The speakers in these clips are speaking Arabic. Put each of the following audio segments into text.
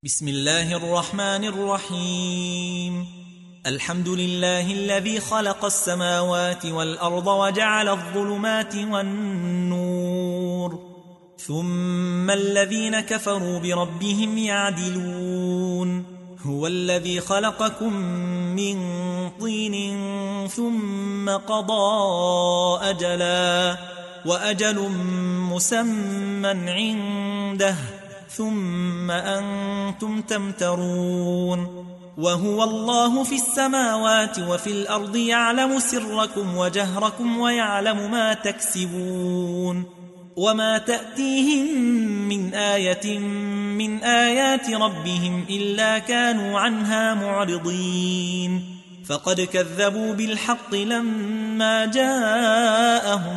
بسم الله الرحمن الرحيم. الحمد لله الذي خلق السماوات والأرض وجعل الظلمات والنور، ثم الذين كفروا بربهم يعدلون. هو الذي خلقكم من طين ثم قضى أجلا وأجل مسمى عنده ثم أنتم تمترون. وهو الله في السماوات وفي الأرض يعلم سركم وجهركم ويعلم ما تكسبون. وما تأتيهم من آية من آيات ربهم إلا كانوا عنها معرضين. فقد كذبوا بالحق لما جاءهم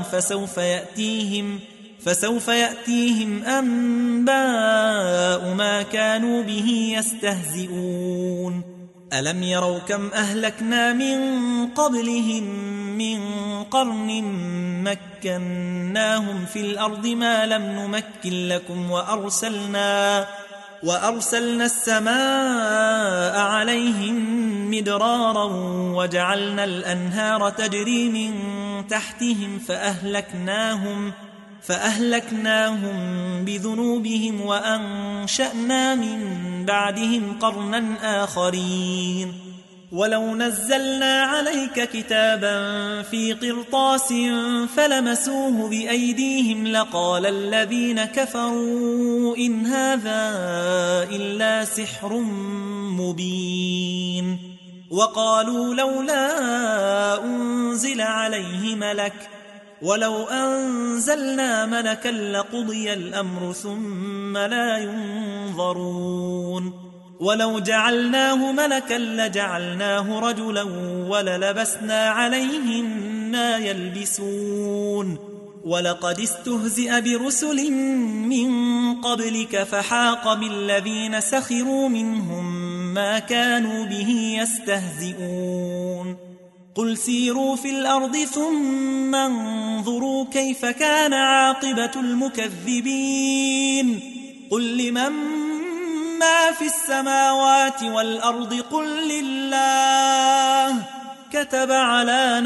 فسوف يأتيهم أنباء ما كانوا به يستهزئون. ألم يروا كم أهلكنا من قبلهم من قرن مكناهم في الأرض ما لم نمكن لكم وأرسلنا السماء عليهم مدرارا وجعلنا الأنهار تجري من تحتهم فأهلكناهم بذنوبهم وأنشأنا من بعدهم قرنا آخرين. ولو نزلنا عليك كتابا في قرطاس فلمسوه بأيديهم لقال الذين كفروا إن هذا إلا سحر مبين. وقالوا لولا أنزل عليه ملك ولو أنزلنا ملكا لقضي الأمر ثم لا ينظرون. ولو جعلناه ملكا لجعلناه رجلا وللبسنا عليهم ما يلبسون. ولقد استهزئ برسل من قبلك فحاق بالذين سخروا منهم ما كانوا به يستهزئون. قل سيروا في الأرض ثم انظروا كيف كان عاقبة المكذبين. قل لمن ما في السماوات والأرض قل لله كتب على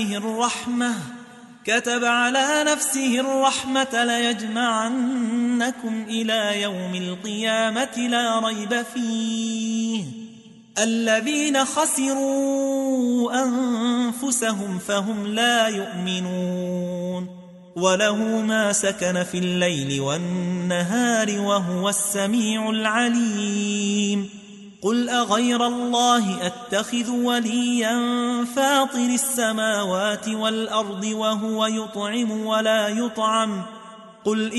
نفسه الرحمة ليجمعنكم إلى يوم القيامة لا ريب فيه. الذين خسروا أنفسهم فهم لا يؤمنون. وله ما سكن في الليل والنهار وهو السميع العليم. قل أغير الله أتخذ وليا فاطر السماوات والأرض وهو يطعم ولا يطعم. قل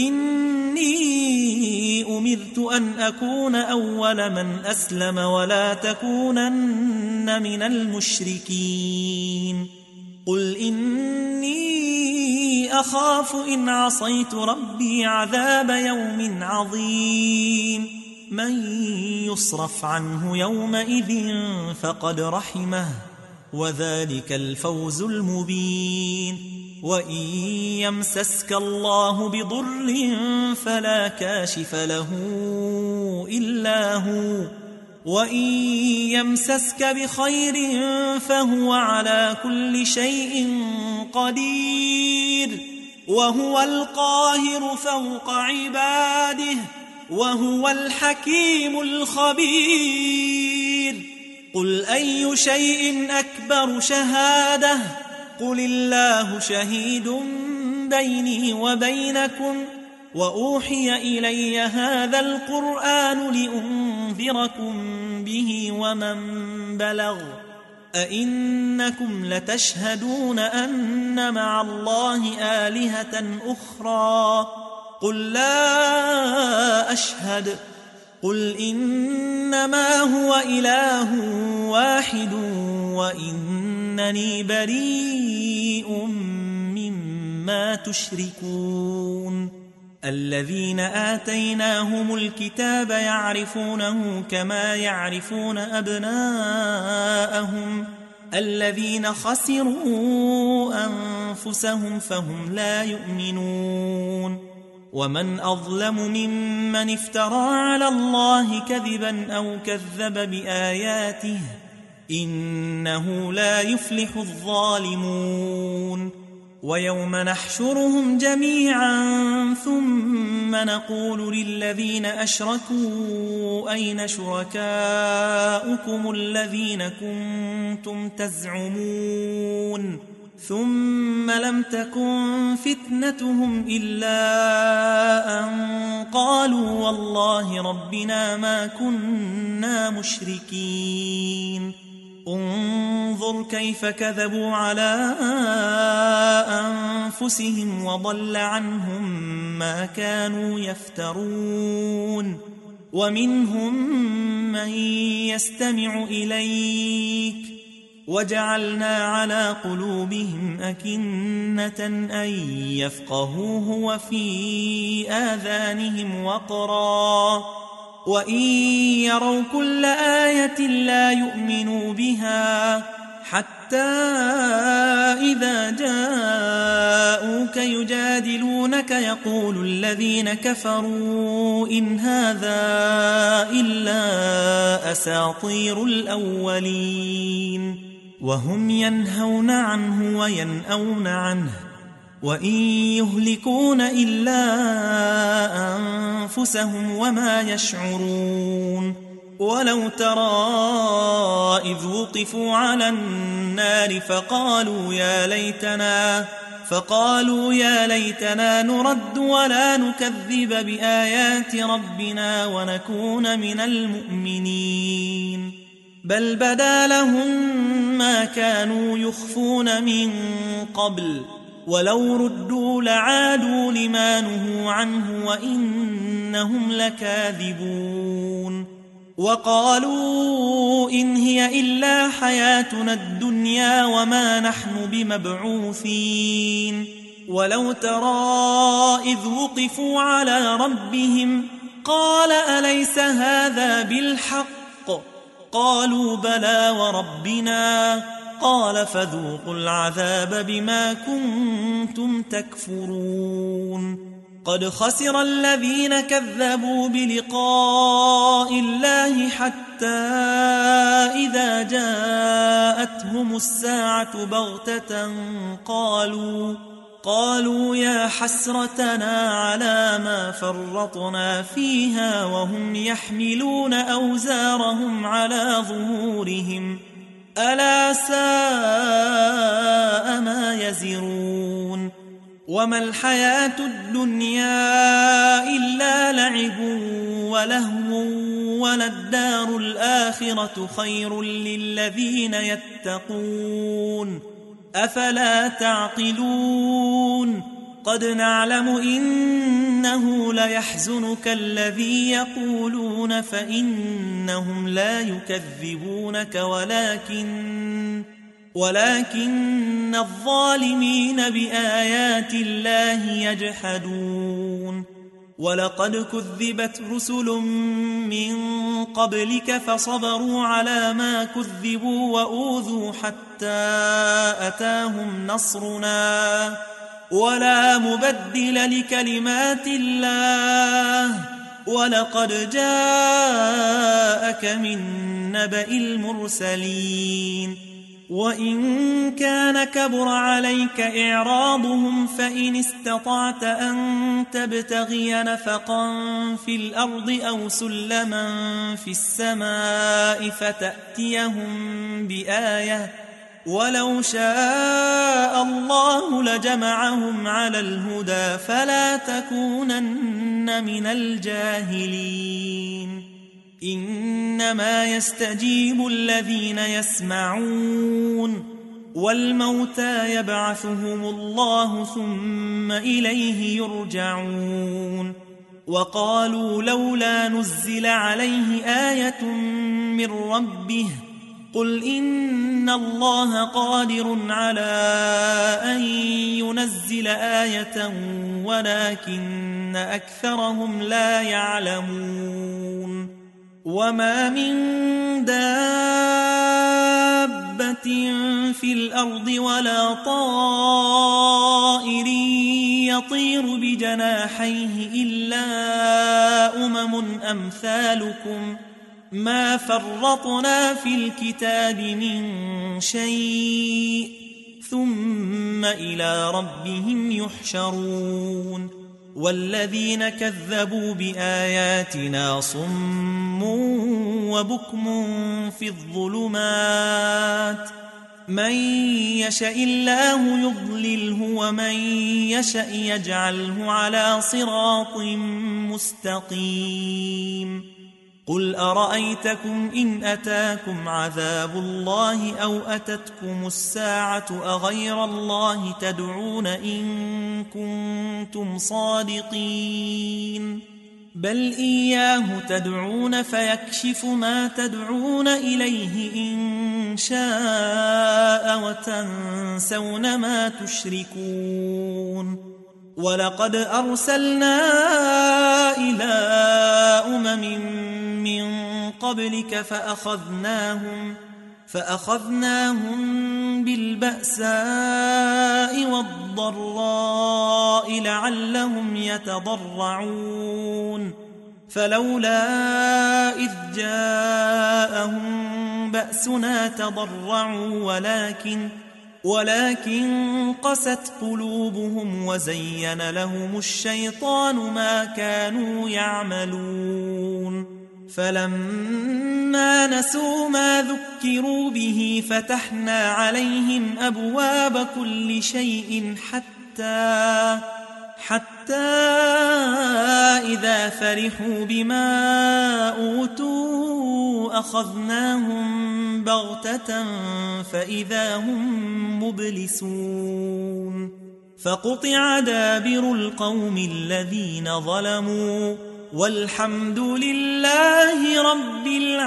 إني أمرت أن أكون أول من أسلم ولا تكونن من المشركين. قل إني أخاف إن عصيت ربي عذاب يوم عظيم. من يصرف عنه يومئذ فقد رحمه وذلك الفوز المبين. وإن يمسسك الله بضر فلا كاشف له إلا هو وإن يمسسك بخير فهو على كل شيء قدير. وهو القاهر فوق عباده وهو الحكيم الخبير. قل أي شيء أكبر شهادة قل الله شهيد بيني وبينكم وأوحي إلي هذا القرآن لأنذركم به ومن بلغ. أئنكم لتشهدون أن مع الله آلهة أخرى قل لا أشهد. قل إنما هو إله واحد وإنني بريء مما تشركون. الذين آتيناهم الكتاب يعرفونه كما يعرفون أبناءهم. الذين خسروا أنفسهم فهم لا يؤمنون. ومن أظلم ممن افترى على الله كذبا أو كذب بآياته إنه لا يفلح الظالمون ويوم نحشرهم جميعا ثم نقول للذين أشركوا أين شركاؤكم الذين كنتم تزعمون ثم لم تكن فتنتهم إلا أن قالوا والله ربنا ما كنا مشركين انظر كيف كذبوا على أنفسهم وضل عنهم ما كانوا يفترون ومنهم من يستمع إليك وجعلنا على قلوبهم أكنة أن يفقهوه وفي آذانهم وقرا وإن يروا كل آية لا يؤمنوا بها حتى إذا جاءوك يجادلونك يقول الذين كفروا إن هذا إلا أساطير الأولين وهم ينهون عنه وينأون عنه وإن يهلكون إلا أنفسهم وما يشعرون ولو ترى إذ وقفوا على النار فقالوا يا ليتنا نرد ولا نكذب بآيات ربنا ونكون من المؤمنين بل بدا لهم ما كانوا يخفون من قبل ولو ردوا لعادوا لما نهوا عنه وإنهم لكاذبون وقالوا إن هي إلا حياتنا الدنيا وما نحن بمبعوثين ولو ترى إذ وقفوا على ربهم قال أليس هذا بالحق قالوا بلى وربنا قال فذوقوا العذاب بما كنتم تكفرون قد خسر الذين كذبوا بلقاء الله حتى إذا جاءتهم الساعة بغتة قالوا يا حسرتنا على ما فرطنا فيها وهم يحملون أوزارهم على ظهورهم ألا ساء ما يزرون وما الحياة الدنيا إلا لعب ولهو وللدار الآخرة خير للذين يتقون أفلا تعقلون قد نعلم إنه ليحزنك الذي يقولون فإنهم لا يكذبونك ولكن الظالمين بآيات الله يجحدون ولقد كذبت رسل من قبلك فصبروا على ما كذبوا وأوذوا حتى أتاهم نصرنا ولا مبدل لكلمات الله ولقد جاءك من نبأ المرسلين وإن كان كبر عليك إعراضهم فإن استطعت أن تبتغي نفقا في الأرض أو سلما في السماء فتأتيهم بآية ولو شاء الله لجمعهم على الهدى فلا تكونن من الجاهلين إنما يستجيب الذين يسمعون والموتى يبعثهم الله ثم إليه يرجعون وقالوا لولا نزل عليه آية من ربه قل إن الله قادر على أن ينزل آية ولكن أكثرهم لا يعلمون وما من دابة في الأرض ولا طائر يطير بجناحيه إلا أمثالكم ما فرطنا في الكتاب من شيء ثم إلى ربهم يحشرون والذين كذبوا بآياتنا صم وبكم في الظلمات من يشاء الله يضلله ومن يشاء يجعله على صراط مستقيم قل أرأيتكم إن أتاكم عذاب الله أو أتتكم الساعة أغير الله تدعون إن كنتم صادقين بل إياه تدعون فيكشف ما تدعون إليه إن شاء وتنسون ما تشركون ولقد أرسلنا إلى من قبلك فأخذناهم بالبأساء والضراء لعلهم يتضرعون فلولا إذ جاءهم بأسنا تضرعوا ولكن قست قلوبهم وزين لهم الشيطان ما كانوا يعملون فلما نسوا ما ذكروا به فتحنا عليهم أبواب كل شيء حتى إذا فرحوا بما أوتوا أخذناهم بغتة فإذا هم مبلسون فقطع دابر القوم الذين ظلموا والحمد لله رب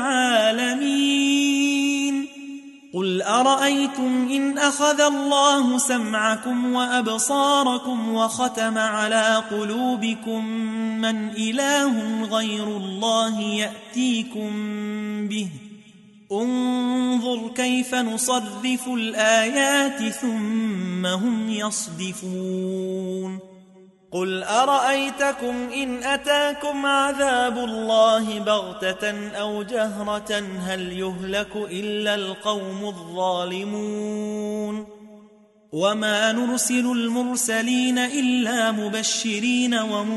العالمين قل أرأيتم إن أخذ الله سمعكم وأبصاركم وختم على قلوبكم من إله غير الله يأتيكم به انظر كيف نصرف الآيات ثم هم يصدفون قل أرأيتكم إن أتاكم عذاب الله بغتة أو جهرة هل يهلك إلا القوم الظالمون وما نرسل المرسلين إلا مبشرين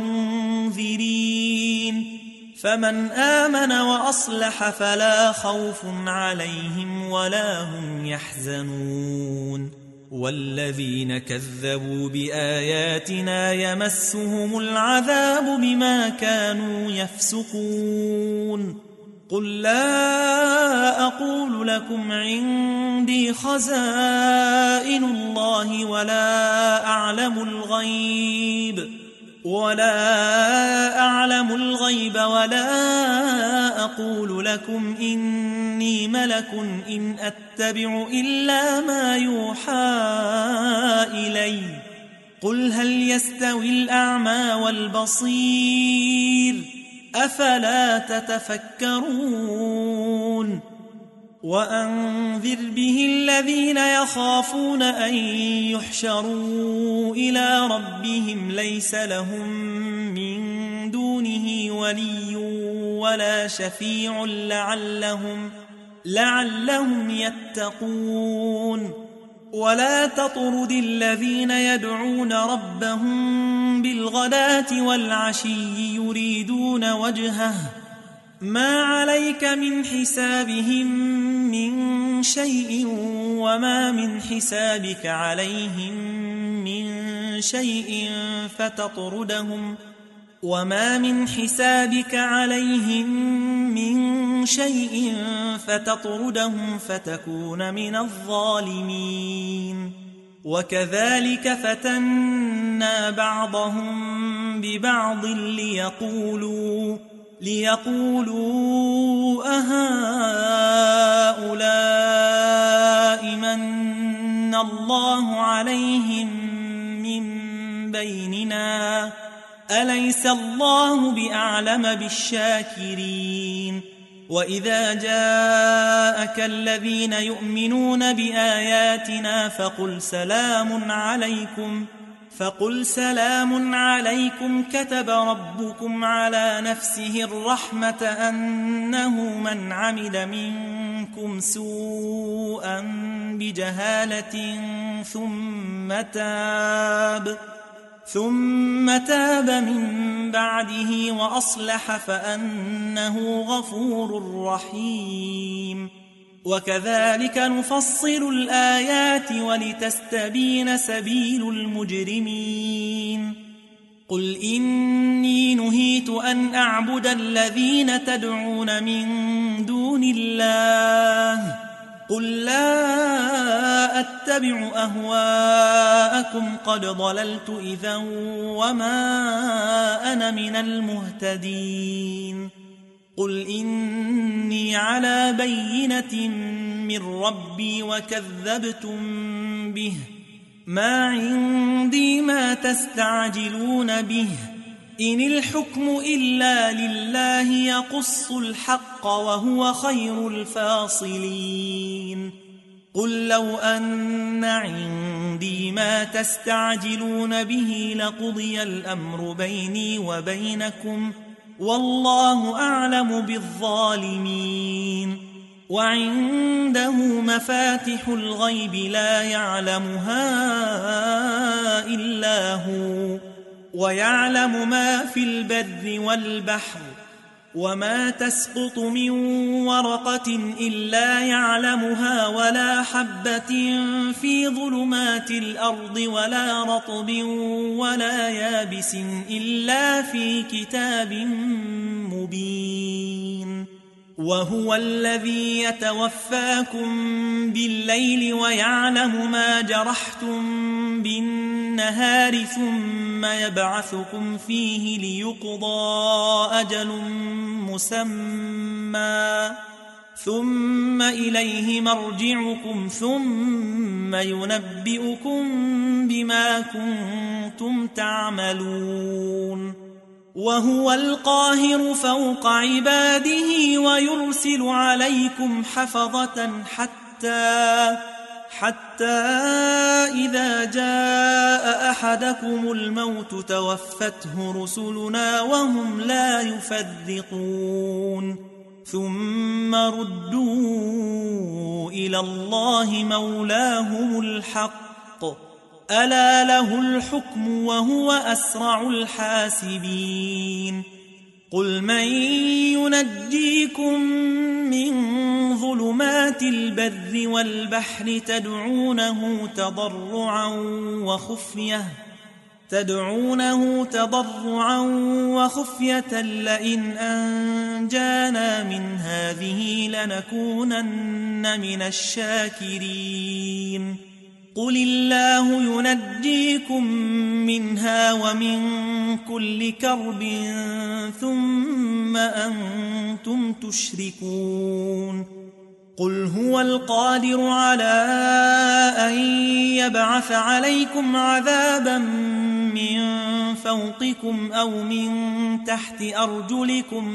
ومنذرين فمن آمن وأصلح فلا خوف عليهم ولا هم يحزنون والذين كذبوا بآياتنا يمسهم العذاب بما كانوا يفسقون قل لا أقول لكم عندي خزائن الله ولا أعلم الغيب ولا أقول لكم إني ملك إن أتبع إلا ما يوحى إلي قل هل يستوي الأعمى والبصير أفلا تتفكرون وأنذر به الذين يخافون أن يحشروا إلى ربهم ليس لهم من دونه ولي ولا شفيع لعلهم يتقون ولا تطرد الذين يدعون ربهم بالغداة والعشي يريدون وجهه ما عليك من حسابهم من شيء وما من حسابك عليهم من شيء فتطردهم فتكون من الظالمين وكذلك فتنا بعضهم ببعض ليقولوا أهؤلاء من الله عليهم من بيننا أليس الله بأعلم بالشاكرين وإذا جاءك الذين يؤمنون بآياتنا فقل سلام عليكم كتب ربكم على نفسه الرحمة أنه من عمل منكم سوءا بجهالة ثم تاب من بعده وأصلح فأنه غفور رحيم. وكذلك نفصل الآيات ولتستبين سبيل المجرمين. قل إني نهيت أن أعبد الذين تدعون من دون الله قل لا أتبع أهواءكم قد ضللت إذا وما أنا من المهتدين. قل إني على بينة من ربي وكذبتم به ما عندي ما تستعجلون به إن الحكم إلا لله يقص الحق وهو خير الفاصلين. قل لو أن عندي ما تستعجلون به لقضي الأمر بيني وبينكم والله أعلم بالظالمين. وعنده مفاتح الغيب لا يعلمها إلا هو ويعلم ما في البر والبحر وما تسقط من ورقة إلا يعلمها ولا حبة في ظلمات الأرض ولا رطب ولا يابس إلا في كتاب مبين. وهو الذي يتوفاكم بالليل ويعلم ما جرحتم بالنهار ثم يبعثكم فيه ليقضى أجل مسمى ثم إليه مرجعكم ثم ينبئكم بما كنتم تعملون. وهو القاهر فوق عباده ويرسل عليكم حفظة حتى إذا جاء أحدكم الموت توفته رسلنا وهم لا يفرطون ثم ردوا إلى الله مولاهم الحق ألا له الحكم وهو أسرع الحاسبين. قل من ينجيكم من ظلمات البر والبحر تدعونه تضرعا وخفية لئن أنجانا من هذه لنكونن من الشاكرين. قل الله ينجيكم منها ومن كل كرب ثم أنتم تشركون. قل هو القادر على أن يبعث عليكم عذابا من فوقكم أو من تحت أرجلكم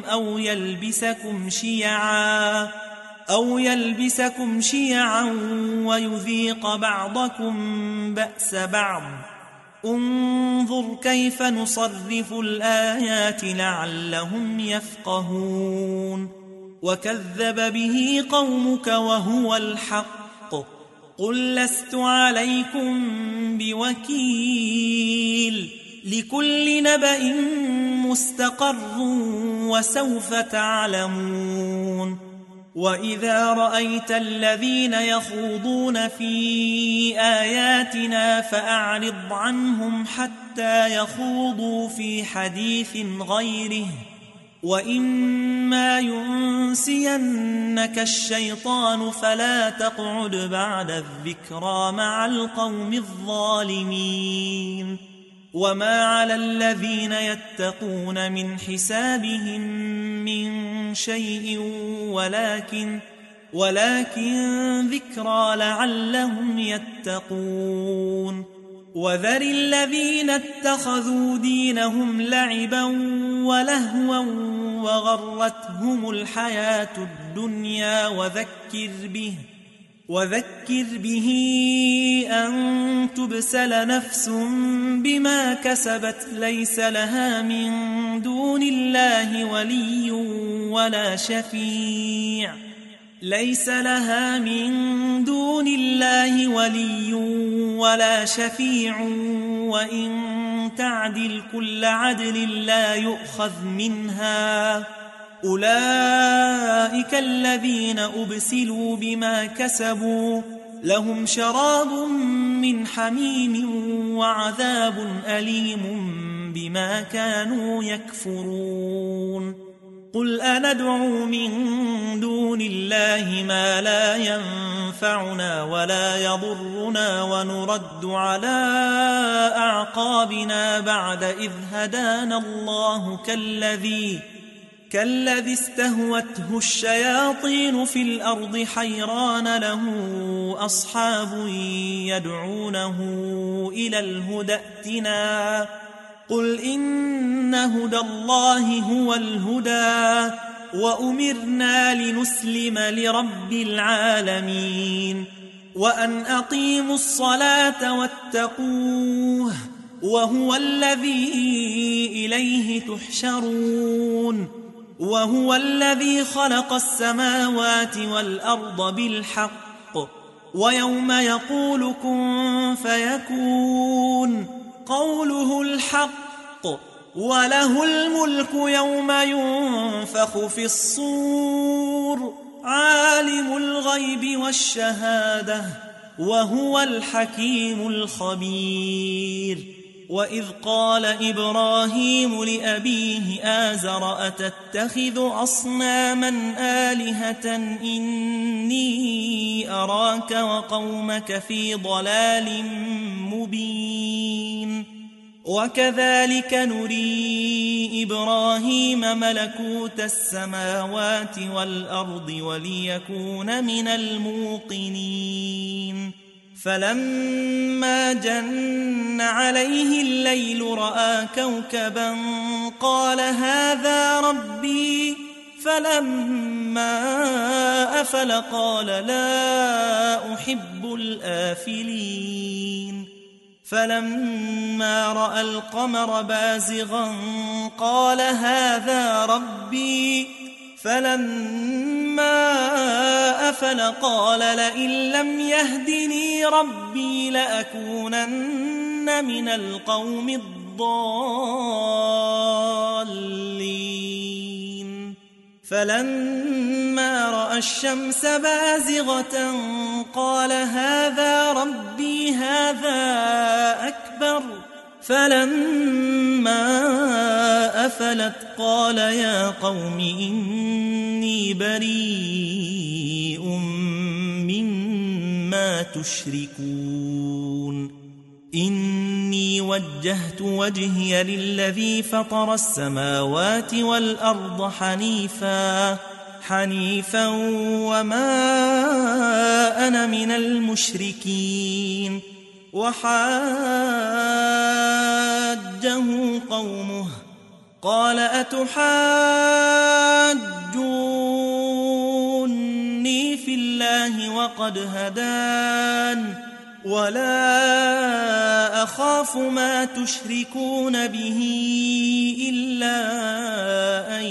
أو يلبسكم شيعا ويذيق بعضكم بأس بعض. انظر كيف نصرف الآيات لعلهم يفقهون. وكذب به قومك وهو الحق قل لست عليكم بوكيل لكل نبأ مستقر وسوف تعلمون. وإذا رأيت الذين يخوضون في آياتنا فأعرض عنهم حتى يخوضوا في حديث غيره وإما ينسينك الشيطان فلا تقعد بعد الذكرى مع القوم الظالمين. وما على الذين يتقون من حسابهم من شيء ولكن ذكرى لعلهم يتقون. وذر الذين اتخذوا دينهم لعبا ولهوا وغرتهم الحياة الدنيا وذكر به أن تبسل نفس بما كسبت ليس لها من دون الله ولي ولا شفيع وإن تعدل كل عدل لا يؤخذ منها أولئك الذين أبسلوا بما كسبوا لهم شراب من حميم وعذاب أليم بما كانوا يكفرون قل أندعو من دون الله ما لا ينفعنا ولا يضرنا ونرد على أعقابنا بعد إذ هدانا الله كالذي استهوته الشياطين في الأرض حيران له أصحاب يدعونه إلى الهدى ائتنا قل إن هدى الله هو الهدى وأمرنا لنسلم لرب العالمين وأن أقيموا الصلاة واتقوه وهو الذي إليه تحشرون وهو الذي خلق السماوات والأرض بالحق ويوم يقول كن فيكون قوله الحق وله الملك يوم ينفخ في الصور عالم الغيب والشهادة وهو الحكيم الخبير وإذ قال إبراهيم لأبيه آزر أتتخذ أصناما آلهة إني أراك وقومك في ضلال مبين وكذلك نري إبراهيم ملكوت السماوات والأرض وليكون من الموقنين فلما جن عليه الليل رأى كوكبا قال هذا ربي فلما أفل قال لا أحب الآفلين فلما رأى القمر بازغا قال هذا ربي فلما أفل قال لئن لم يهدني ربي لأكونن من القوم الضالين فلما رأى الشمس بازغة قال هذا ربي هذا أكبر فلما أفلت قال يا قوم إني بريء مما تشركون إني وجهت وجهي للذي فطر السماوات والأرض حنيفا وما أنا من المشركين وحاجه قومه قال أتحاجوني في الله وقد هدان ولا أخاف ما تشركون به إلا أن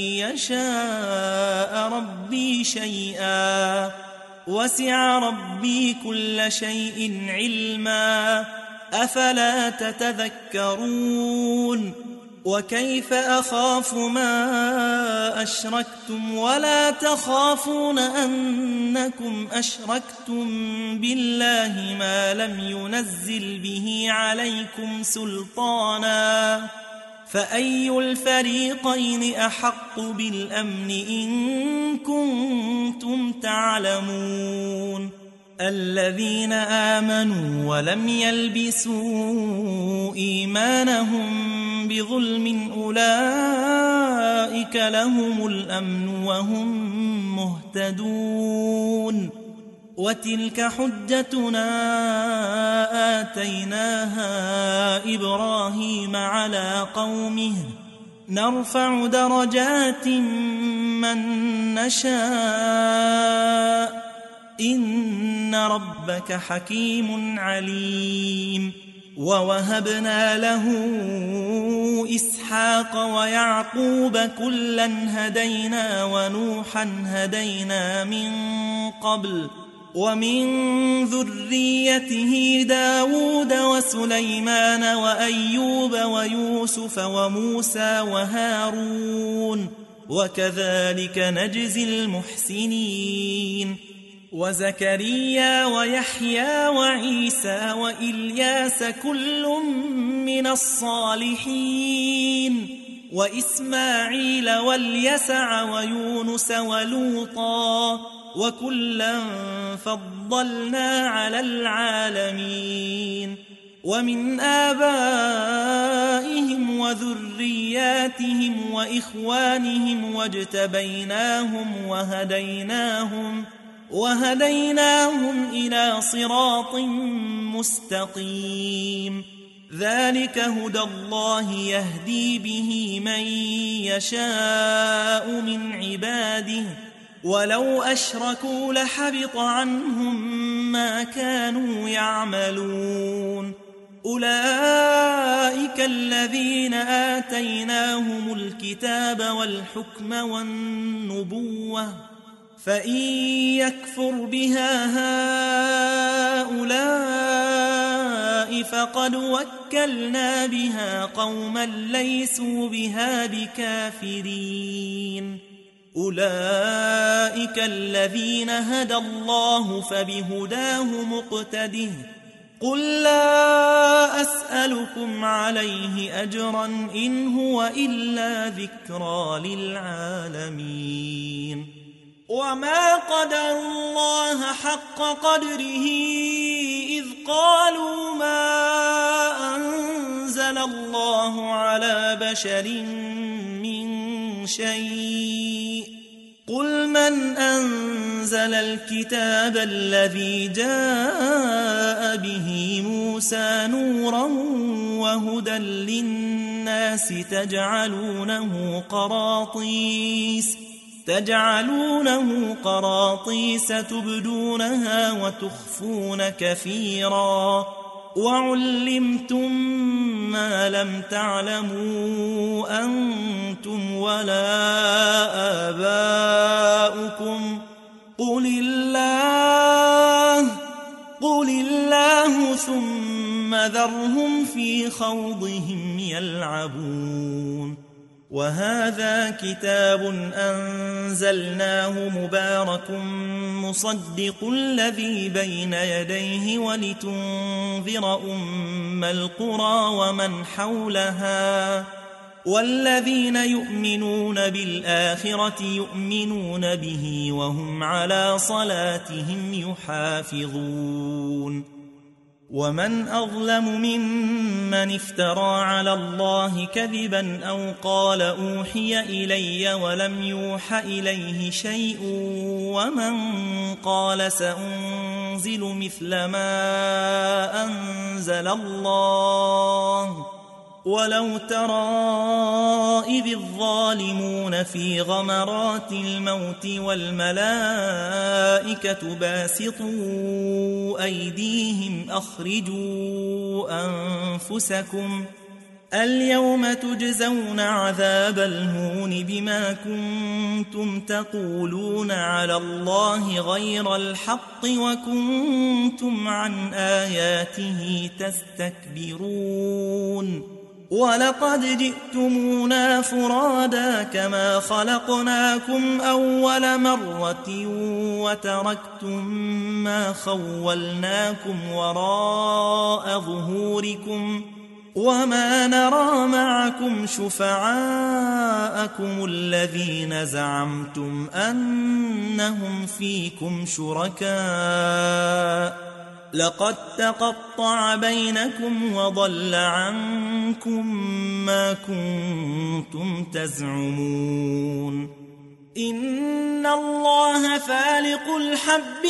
يشاء ربي شيئا وسع ربي كل شيء علما أفلا تتذكرون وكيف أخاف ما أشركتم ولا تخافون أنكم أشركتم بالله ما لم ينزل به عليكم سلطانا فأي الفريقين أحق بالأمن إن كنتم تعلمون الذين آمنوا ولم يلبسوا إيمانهم بظلم أولئك لهم الأمن وهم مهتدون وتلك حجتنا آتيناها إبراهيم على قومه نرفع درجات من نشاء إن ربك حكيم عليم. ووهبنا له إسحاق ويعقوب كلا هدينا ونوحا هدينا من قبل ومن ذريته داود وسليمان وأيوب ويوسف وموسى وهارون وكذلك نجزي المحسنين. وزكريا ويحيى وعيسى وإلياس كل من الصالحين وإسماعيل واليسع ويونس ولوطا وكلا فضلنا على العالمين. ومن آبائهم وذرياتهم وإخوانهم واجتبيناهم وهديناهم إلى صراط مستقيم. ذلك هدى الله يهدي به من يشاء من عباده ولو أشركوا لحبط عنهم ما كانوا يعملون. أولئك الذين آتيناهم الكتاب والحكم والنبوة فإن يكفر بها هؤلاء فقد وكلنا بها قوما ليسوا بها بكافرين. أولئك الذين هدى الله فبهداه مقتده. قل لا أسألكم عليه أجرا إن هو إلا ذكرى للعالمين. وما قدر الله حق قدره إذ قالوا ما أنزل الله على بشر من شيء. قل من أنزل الكتاب الذي جاء به موسى نورا وهدى للناس تجعلونه قراطيس تبدونها وتخفون كثيرا وعلمتم ما لم تعلموا أنتم ولا آباؤكم قل الله ثم ذرهم في خوضهم يلعبون. وهذا كتاب أنزلناه مبارك مصدق الذي بين يديه ولتنذر أم القرى ومن حولها والذين يؤمنون بالآخرة يؤمنون به وهم على صلاتهم يحافظون. ومن أظلم ممن افترى على الله كذبا أو قال أوحي إلي ولم يوح إليه شيء ومن قال سأنزل مثل ما أنزل الله. ولو ترى إذ الظالمون في غمرات الموت والملائكة باسطوا أيديهم أخرجوا أنفسكم اليوم تجزون عذاب الهون بما كنتم تقولون على الله غير الحق وكنتم عن آياته تستكبرون. ولقد جئتمونا فرادا كما خلقناكم أول مرة وتركتم ما خولناكم وراء ظهوركم وما نرى معكم شفعاءكم الذين زعمتم أنهم فيكم شركاء لقد تقطع بينكم وضل عنكم ما كنتم تزعمون. إن الله فالق الحب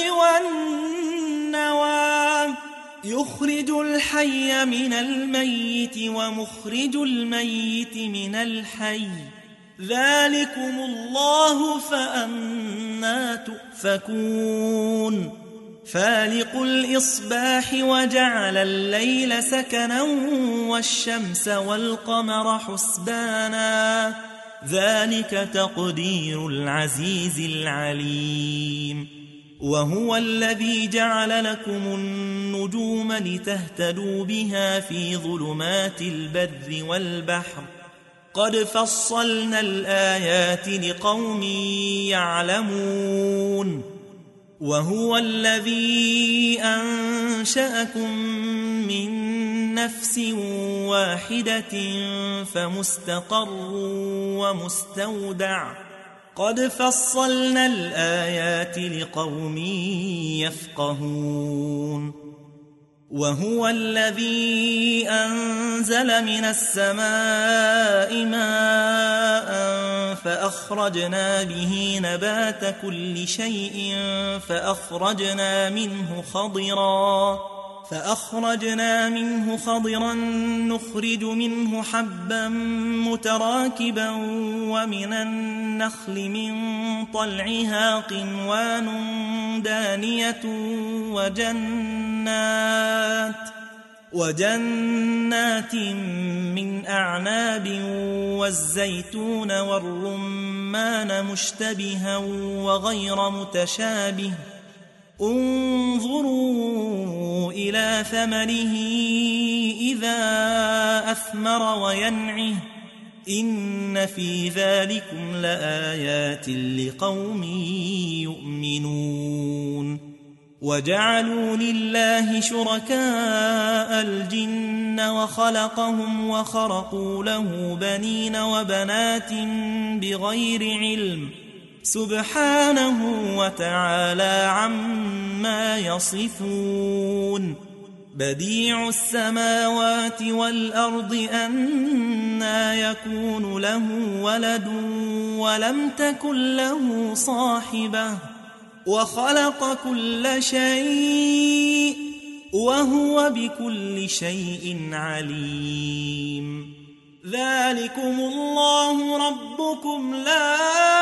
والنوى يخرج الحي من الميت ومخرج الميت من الحي ذلكم الله فأنتم أنا تؤفكون فالق الإصباح وجعل الليل سكنا والشمس والقمر حسبانا ذلك تقدير العزيز العليم وهو الذي جعل لكم النجوم لتهتدوا بها في ظلمات البر والبحر قد فصلنا الآيات لقوم يعلمون وهو الذي أنشأكم من نفس واحدة فمستقر ومستودع قد فصلنا الآيات لقوم يفقهون وهو الذي أنزل من السماء ماء فأخرجنا به نبات كل شيء فأخرجنا منه خضرا نخرج منه حبا متراكبا ومن النخل من طلعها قنوان دانية وجنات من أعناب والزيتون والرمان مشتبها وغير متشابه انظروا إلى ثمره إذا أثمر وينعه إن في ذلكم لآيات لقوم يؤمنون وجعلوا لله شركاء الجن وخلقهم وخرقوا له بنين وبنات بغير علم سبحانه وتعالى عما يصفون بديع السماوات والأرض أنى يكون له ولد ولم تكن له صاحبة وخلق كل شيء وهو بكل شيء عليم ذلكم الله ربكم لا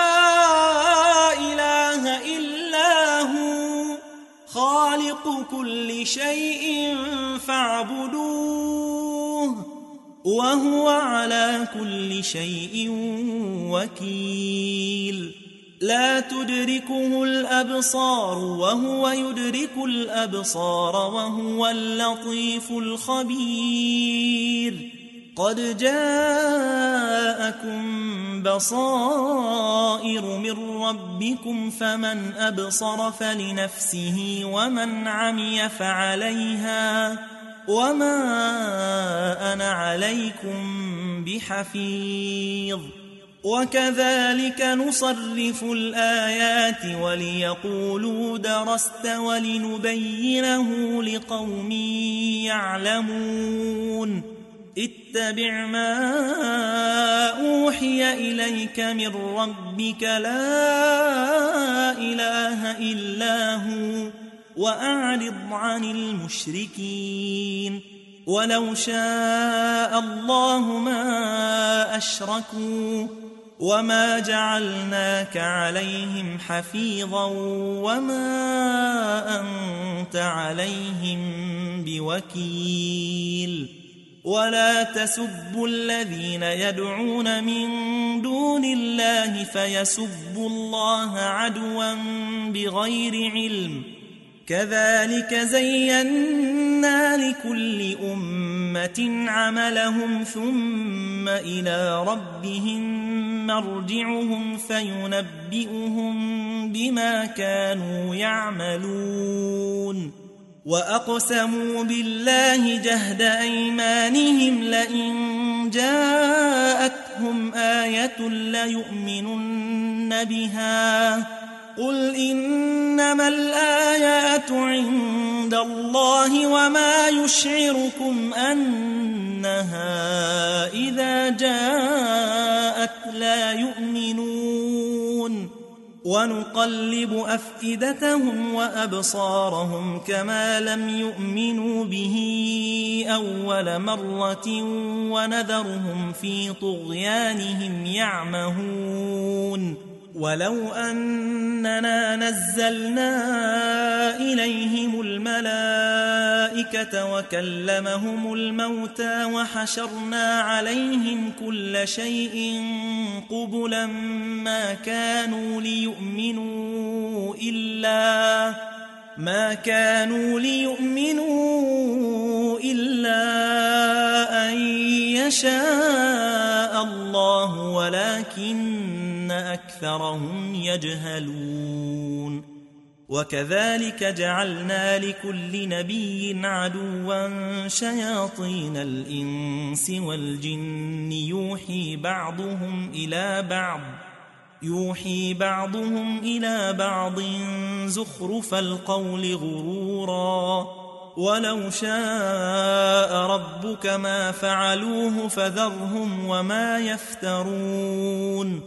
إله إلا هو خالق كل شيء فاعبدوه وهو على كل شيء وكيل لا تدركه الأبصار وهو يدرك الأبصار وهو اللطيف الخبير قد جاءكم بصائر من ربكم فمن أبصر فلنفسه ومن عمي فعليها وما أنا عليكم بحفيظ وكذلك نصرف الآيات وليقولوا درست ولنبينه لقوم يعلمون اتبع ما أوحي إليك من ربك لا إله إلا هو وأعرض عن المشركين ولو شاء الله ما أشركوا وما جعلناك عليهم حفيظا وما أنت عليهم بوكيل ولا تسبوا الذين يدعون من دون الله فيسبوا الله عدوا بغير علم كذلك زينا لكل أمة عملهم ثم إلى ربهم مرجعهم فينبئهم بما كانوا يعملون وأقسموا بالله جهد أيمانهم لئن جاءتهم آية ليؤمنن بها قل إنما الآيات عند الله وما يشعركم أنها إذا جاءت لا يؤمنون ونقلب أفئدتهم وأبصارهم كما لم يؤمنوا به أول مرة ونذرهم في طغيانهم يعمهون ولو أننا نزلنا إليهم الملائكة وكلمهم الموتى وحشرنا عليهم كل شيء قبلا ما كانوا ليؤمنوا إلا أن يشاء الله ولكن أكثرهم يجهلون وكذلك جعلنا لكل نبي عدوا شياطين الإنس والجن يوحي بعضهم إلى بعض زخرف القول غرورا ولو شاء ربك ما فعلوه فذرهم وما يفترون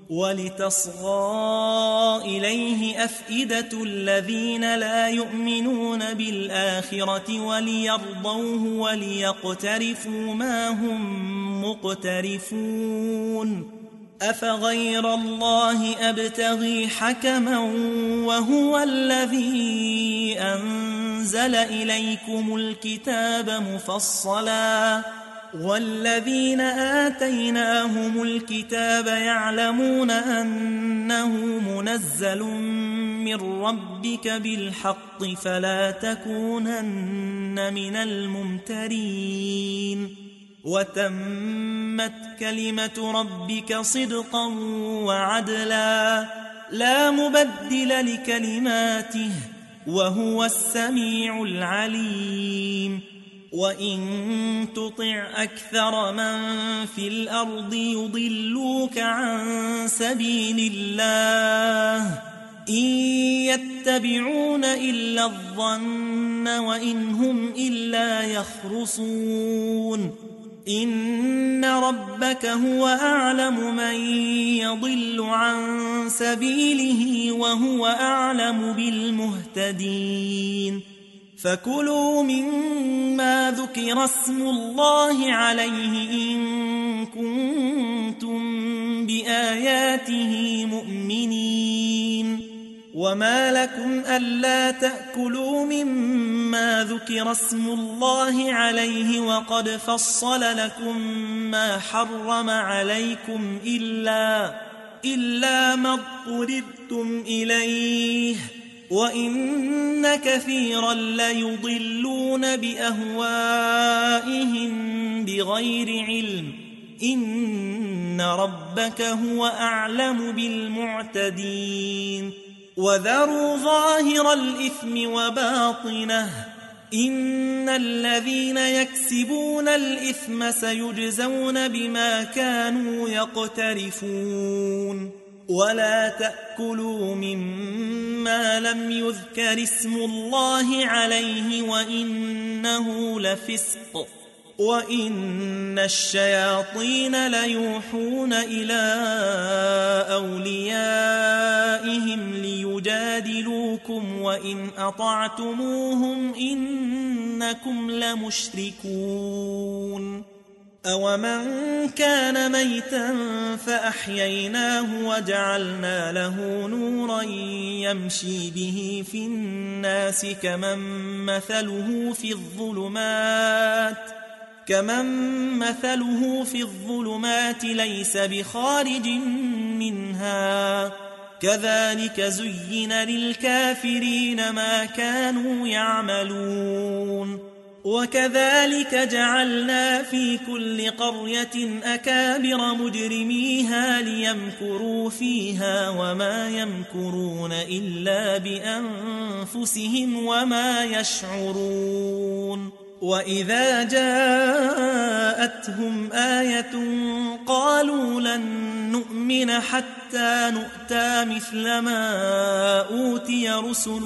ولتصغى إليه أفئدة الذين لا يؤمنون بالآخرة وليرضوه وليقترفوا ما هم مقترفون أفغير الله أبتغي حكما وهو الذي أنزل إليكم الكتاب مفصلا والذين آتيناهم الكتاب يعلمون أنه منزل من ربك بالحق فلا تكونن من الممترين وتمت كلمة ربك صدقا وعدلا لا مبدل لكلماته وهو السميع العليم وإن تطع أكثر من في الأرض يضلوك عن سبيل الله إن يتبعون إلا الظن وإن هم إلا يخرصون إن ربك هو أعلم من يضل عن سبيله وهو أعلم بالمهتدين فكلوا مما ذكر اسم الله عليه إن كنتم بآياته مؤمنين وما لكم ألا تأكلوا مما ذكر اسم الله عليه وقد فصل لكم ما حرم عليكم إلا ما اضطررتم إليه وإن كثيرا ليضلون بأهوائهم بغير علم إن ربك هو أعلم بالمعتدين وذروا ظاهر الإثم وباطنه إن الذين يكسبون الإثم سيجزون بما كانوا يقترفون ولا تأكلوا مما لم يذكر اسم الله عليه وإنه لفسق وإن الشياطين ليوحون إلى أوليائهم ليجادلوكم وإن أطعتموهم إنكم لمشركون أومن كان ميتا فأحييناه وجعلنا له نورا يمشي به في الناس كمن مثله في الظلمات ليس بخارج منها كذلك زين للكافرين ما كانوا يعملون وكذلك جعلنا في كل قرية أكابر مجرميها ليمكروا فيها وما يمكرون إلا بأنفسهم وما يشعرون وإذا جاءتهم آية قالوا لن نؤمن حتى نؤتى مثل ما أوتي رسل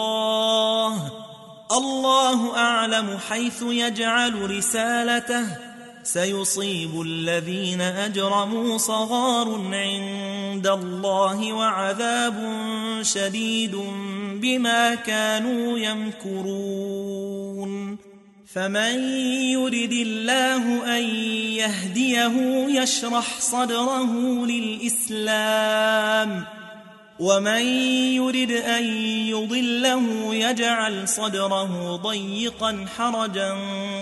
الله أعلم حيث يجعل رسالته سيصيب الذين أجرموا صغار عند الله وعذاب شديد بما كانوا يمكرون فمن يرد الله أن يهديه يشرح صدره للإسلام ومن يرد أن يضله يجعل صدره ضيقا حرجا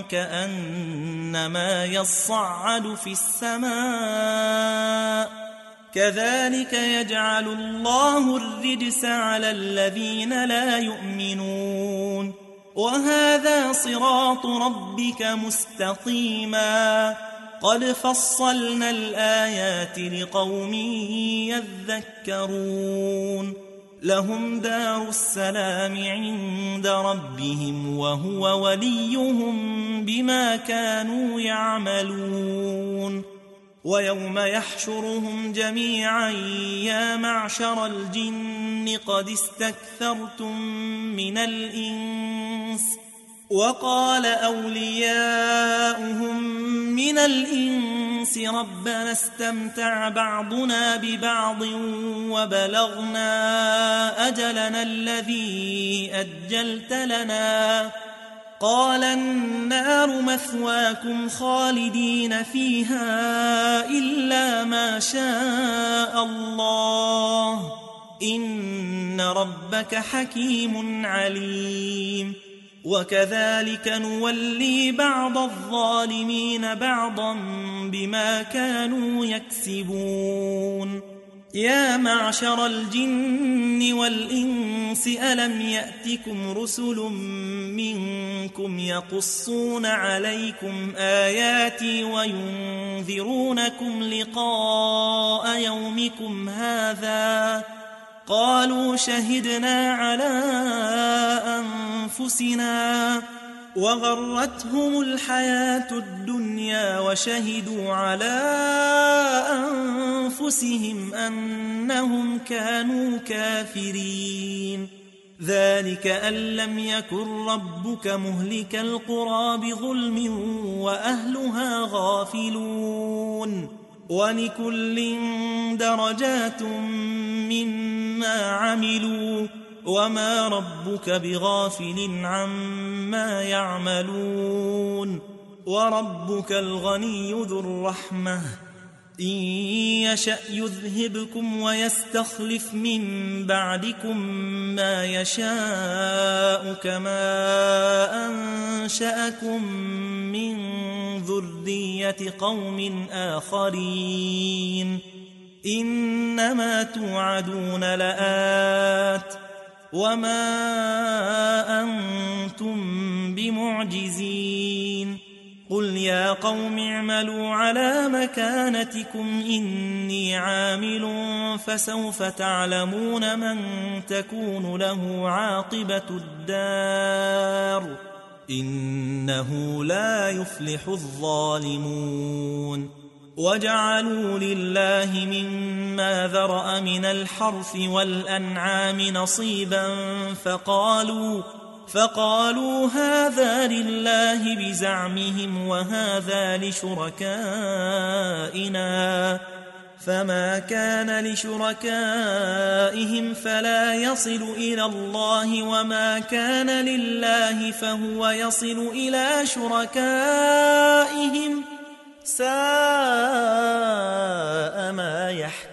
كأنما يصعد في السماء كذلك يجعل الله الرجس على الذين لا يؤمنون وهذا صراط ربك مستقيما قد فصلنا الآيات لقوم يذكرون لهم دار السلام عند ربهم وهو وليهم بما كانوا يعملون ويوم يحشرهم جميعا يا معشر الجن قد استكثرتم من الإنس وقال أولياؤهم من الإنس ربنا استمتع بعضنا ببعض وبلغنا أجلنا الذي أجلت لنا قال النار مثواكم خالدين فيها إلا ما شاء الله إن ربك حكيم عليم وكذلك نولي بعض الظالمين بعضا بما كانوا يكسبون يا معشر الجن والإنس ألم يأتكم رسل منكم يقصون عليكم آياتي وينذرونكم لقاء يومكم هذا قالوا شهدنا على أنفسنا وغرتهم الحياة الدنيا وشهدوا على أنفسهم أنهم كانوا كافرين ذلك أن لم يكن ربك مهلك القرى بظلم وأهلها غافلون ولكل درجات مما عملوا وما ربك بغافل عما يعملون وربك الغني ذو الرحمة إن يشأ يذهبكم ويستخلف من بعدكم ما يشاء كما أنشأكم من ذرية قوم آخرين إنما توعدون لآت وما أنتم بمعجزين قل يا قوم اعملوا على مكانتكم إني عامل فسوف تعلمون من تكون له عاقبة الدار إنه لا يفلح الظالمون وجعلوا لله مما ذرأ من الحرث والأنعام نصيبا فقالوا هذا لله بزعمهم وهذا لشركائنا فما كان لشركائهم فلا يصل إلى الله وما كان لله فهو يصل إلى شركائهم ساء ما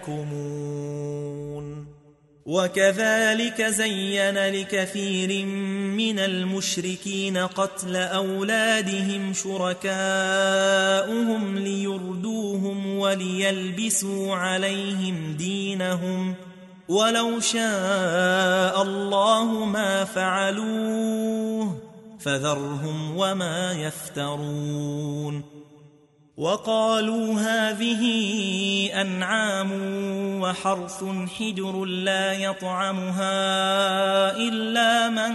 يحكمون وكذلك زين لكثير من المشركين قتل أولادهم شركاؤهم ليردوهم وليلبسوا عليهم دينهم ولو شاء الله ما فعلوه فذرهم وما يفترون وقالوا هذه أنعام وحرث حجر لا يطعمها إلا من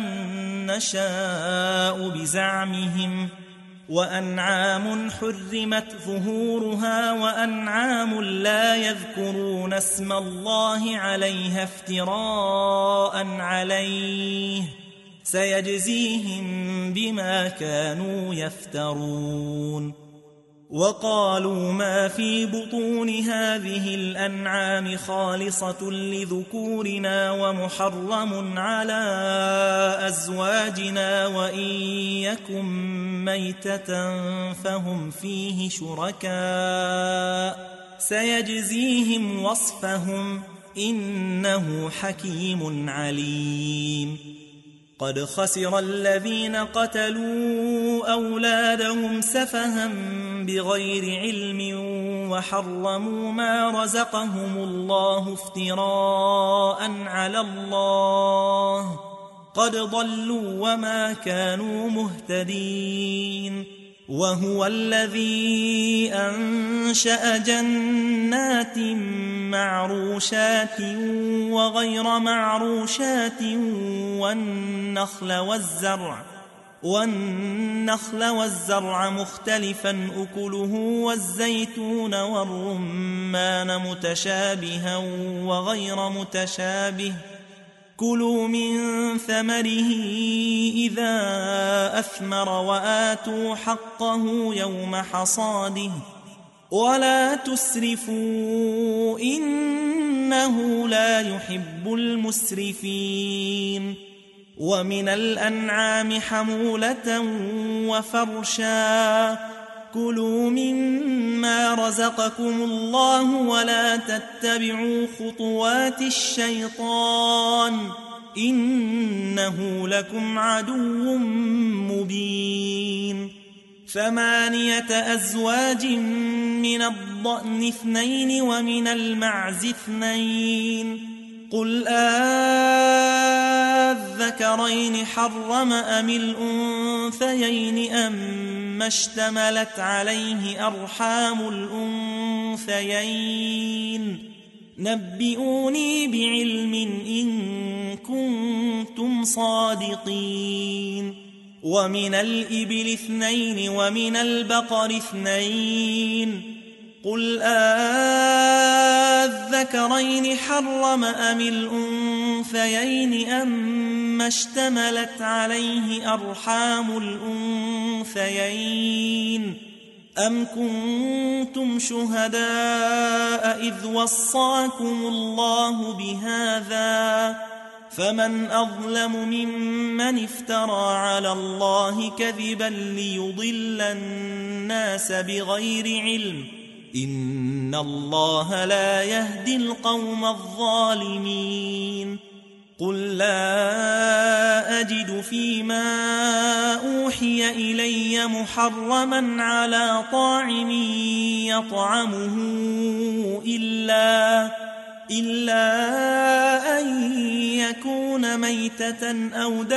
نشاء بزعمهم وأنعام حرمت ظهورها وأنعام لا يذكرون اسم الله عليها افتراء عليه سيجزيهم بما كانوا يفترون وقالوا ما في بطون هذه الأنعام خالصة لذكورنا ومحرم على أزواجنا وإن يكن ميتة فهم فيه شركاء سيجزيهم وصفهم إنه حكيم عليم. قد خسر الذين قتلوا أولادهم سفها بغير علم وحرموا ما رزقهم الله افتراء على الله قد ضلوا وما كانوا مهتدين. وهو الذي أنشأ جنات معروشات وغير معروشات والنخل والزرع مختلفا أكله والزيتون والرمان متشابها وغير متشابه كلوا من ثمره إذا أثمر وآتوا حقه يوم حصاده ولا تسرفوا إنه لا يحب المسرفين. ومن الأنعام حمولة وفرشا كلوا مما رزقكم الله ولا تتبعوا خطوات الشيطان إنه لكم عدو مبين. 8 أزواج من الضأن 2 ومن المعز 2 قل الذكرين حرم أم الأنثيين أما اشتملت عليه أرحام الأنثيين نبئوني بعلم إن كنتم صادقين. ومن الإبل 2 ومن البقر 2 قل الذكرين حرم أم الأنثيين أما اشتملت عليه أرحام الأنثيين أم كنتم شهداء إذ وصاكم الله بهذا فمن أظلم ممن افترى على الله كذبا ليضل الناس بغير علم إن الله لا يهدي القوم الظالمين. قل لا أجد فيما أوحي إلي محرما على طاعم يطعمه إلا أن يكون ميتة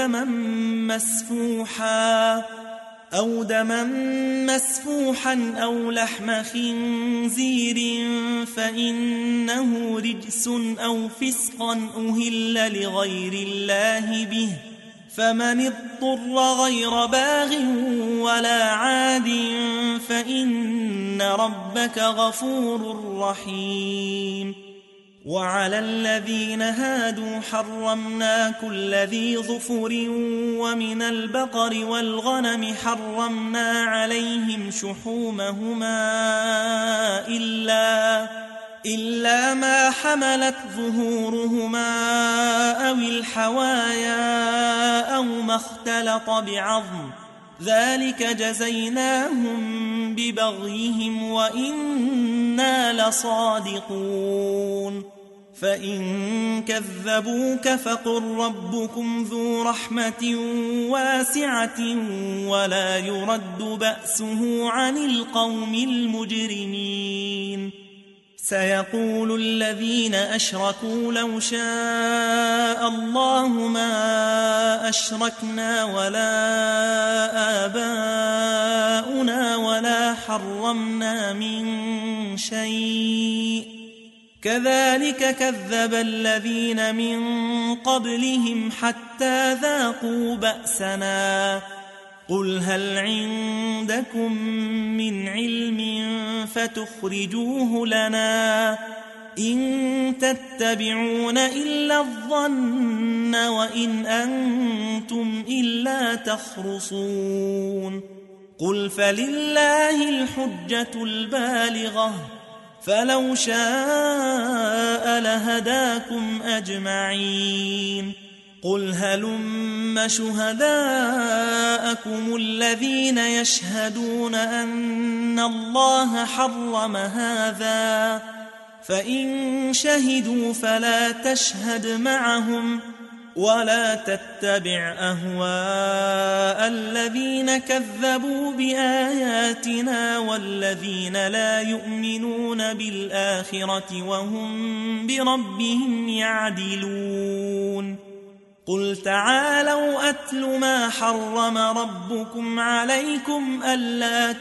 أو دما مسفوحا أو لحم خنزير فإنه رجس أو فسقا أهل لغير الله به فمن اضطر غير باغ ولا عاد فإن ربك غفور رحيم. وعلى الذين هادوا حرمنا كل ذي ظفر ومن البقر والغنم حرمنا عليهم شحومهما إلا ما حملت ظهورهما أو الحوايا أو ما اختلط بعظم ذلك جزيناهم ببغيهم وإنا لصادقون. فإن كذبوك فقل ربكم ذو رحمة واسعة ولا يرد بأسه عن القوم المجرمين. سيقول الذين أشركوا لو شاء الله ما أشركنا ولا آباؤنا ولا حرمنا من شيء كذلك كذب الذين من قبلهم حتى ذاقوا بأسنا. قل هل عندكم من علم فتخرجوه لنا إن تتبعون إلا الظن وإن أنتم إلا تخرصون. قل فلله الحجة البالغة فلو شاء لهداكم أجمعين قل هلم شهداءكم الذين يشهدون أن الله حرم هذا فإن شهدوا فلا تشهد معهم ولا تتبع أهواء الذين كذبوا بآياتنا والذين لا يؤمنون بالآخرة وهم بربهم يعدلون قل تعالوا أتل ما حرم ربكم عليكم ألا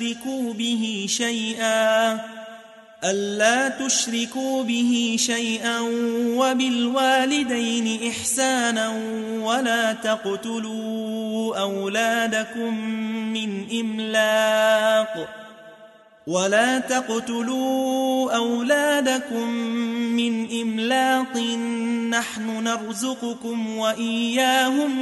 تشركوا به شيئا وبالوالدين إحسانا ولا تقتلوا أولادكم من إملاق نحن نرزقكم وإياهم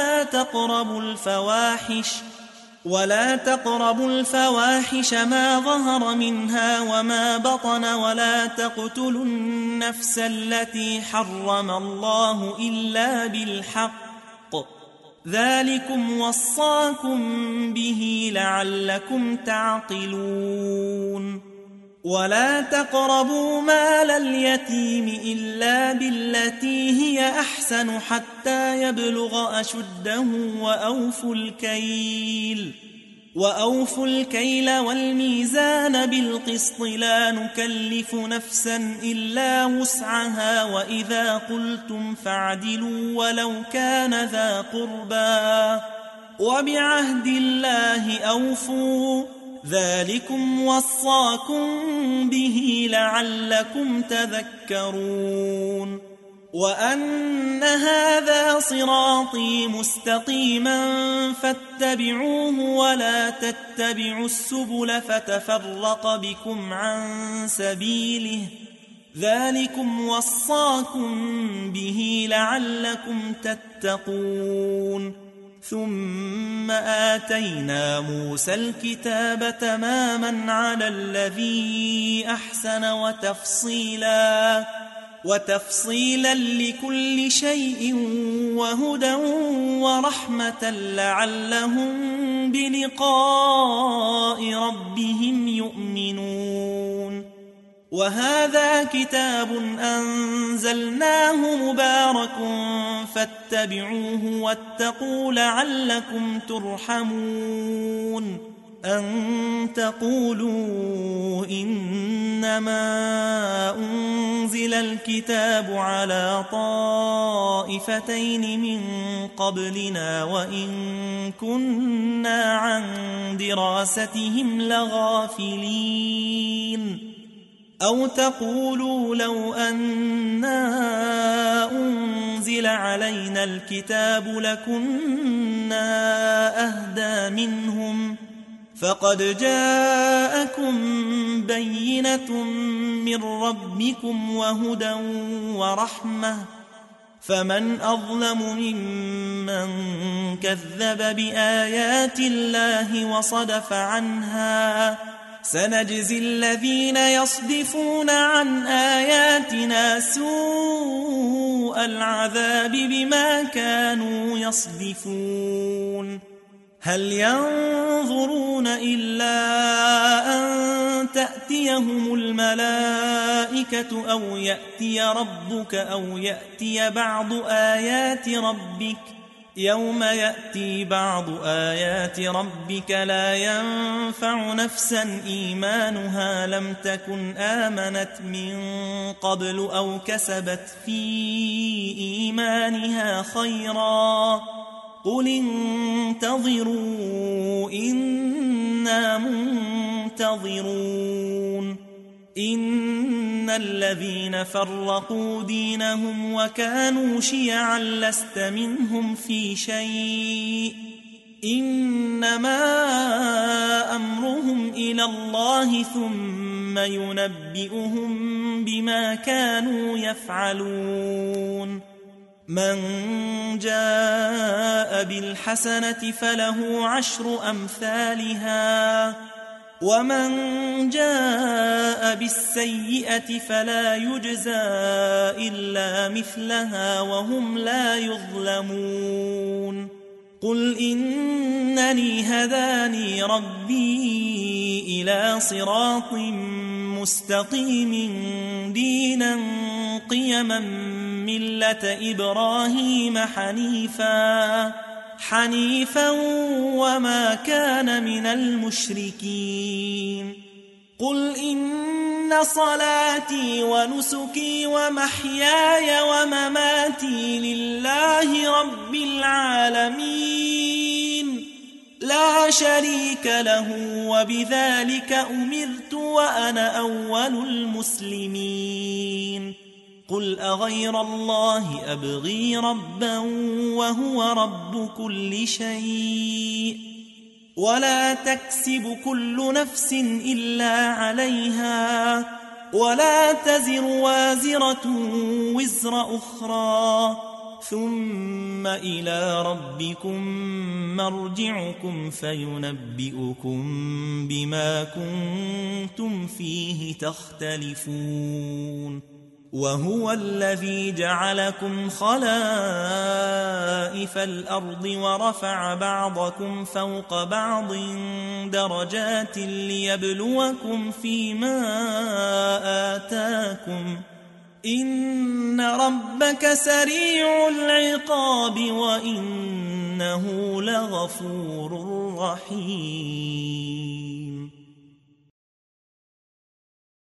ولا تقربوا الفواحش ما ظهر منها وما بطن ولا تقتلوا النفس التي حرم الله إلا بالحق ذلكم وصاكم به لعلكم تعقلون ولا تقربوا مال اليتيم إلا بالتي هي أحسن حتى يبلغ أشده وأوفوا الكيل والميزان بالقسط لا نكلف نفسا إلا وسعها وإذا قلتم فاعدلوا ولو كان ذا قربى وبعهد الله أوفوا ذلكم وصاكم به لعلكم تذكرون وأن هذا صراطي مستقيما فاتبعوه ولا تتبعوا السبل فتفرق بكم عن سبيله ذلكم وصاكم به لعلكم تتقون ثم آتينا موسى الكتاب تماما على الذي أحسن وتفصيلا لكل شيء وهدى ورحمة لعلهم بلقاء ربهم يؤمنون وهذا كتاب أنزلناه مبارك فاتبعوه واتقوا لعلكم ترحمون أن تقولوا إنما أنزل الكتاب على طائفتين من قبلنا وإن كنا عن دراستهم لغافلين أو تقولوا لو أنا أنزل علينا الكتاب لكنا أهدى منهم فقد جاءكم بينة من ربكم وهدى ورحمة فمن أظلم ممن كذب بآيات الله وصدف عنها سنجزي الذين يصدفون عن آياتنا سوء العذاب بما كانوا يصدفون هل ينظرون إلا أن تأتيهم الملائكة أو يأتي ربك أو يأتي بعض آيات ربك يوم يأتي بعض آيات ربك لا ينفع نفسا إيمانها لم تكن آمنت من قبل أو كسبت في إيمانها خيرا قل انتظروا إنا منتظرون إن الذين فرقوا دينهم وكانوا شيعا لست منهم في شيء إنما أمرهم إلى الله ثم ينبئهم بما كانوا يفعلون من جاء بالحسنة فله 10 أمثالها ومن جاء بالسيئة فلا يجزى إلا مثلها وهم لا يظلمون قل إنني هداني ربي إلى صراط مستقيم دينا قيما ملة إبراهيم حنيفا وما كان من المشركين قل إن صلاتي ونسكي ومحياي ومماتي لله رب العالمين لا شريك له وبذلك أمرت وأنا أول المسلمين قل أغير الله أبغي ربا وهو رب كل شيء ولا تكسب كل نفس إلا عليها ولا تزر وازرة وزر أخرى ثم إلى ربكم مرجعكم فينبئكم بما كنتم فيه تختلفون وهو الذي جعلكم خلائف الأرض ورفع بعضكم فوق بعض درجات ليبلوكم فيما آتاكم إن ربك سريع العقاب وإنه لغفور رحيم